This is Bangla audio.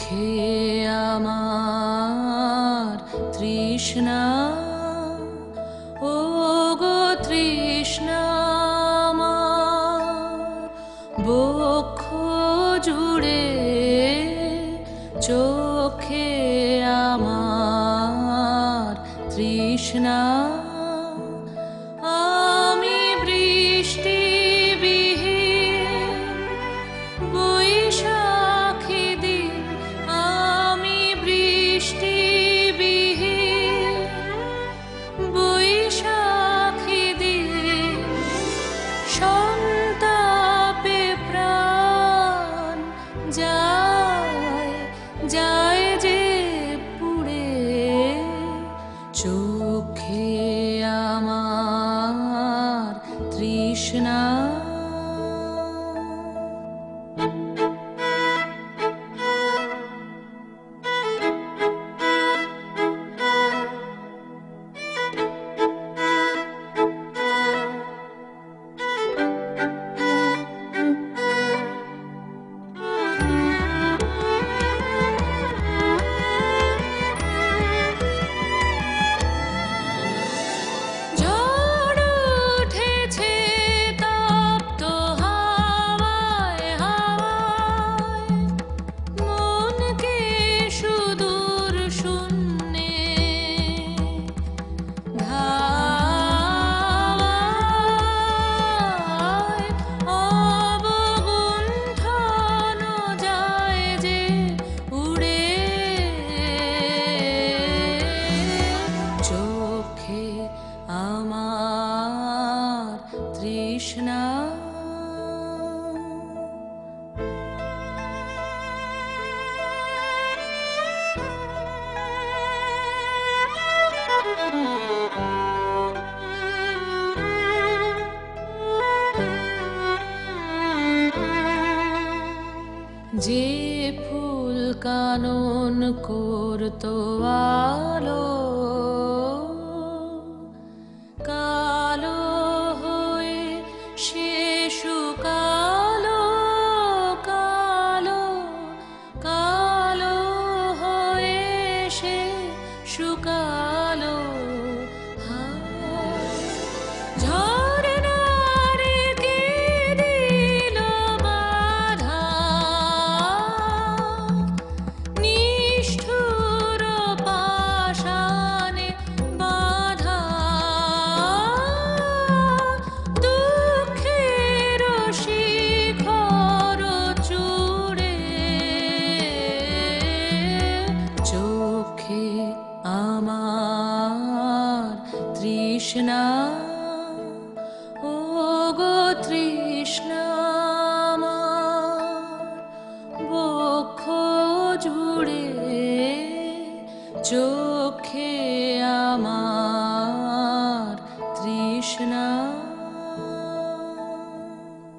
চোখে আমার তৃষ্ণা, ও গো তৃষ্ণা আমার, বক্ষ জুড়ে চোখে আমার তৃষ্ণা। আমি বৃষ্টি বিহীন বৈশাখী দিন, আমি বৃষ্টি বিহীন বৈশাখী দিন, সন্তাপে প্রাণ যায় যায় যে পুড়ে, চোখে আমার তৃষ্ণা। আমার তৃষ্ণা। যে ফুল কানন করতো আলো, কালো হয়ে সে শুকালো, কালো কালো হয়ে সে শুকালো। ঝরনারে কে দিল বাধা, নিষ্ঠুর পাষাণে বাধা, দুঃখের শিখর চূড়ে, চোখে আমার তৃষ্ণা, ও গো তৃষ্ণা।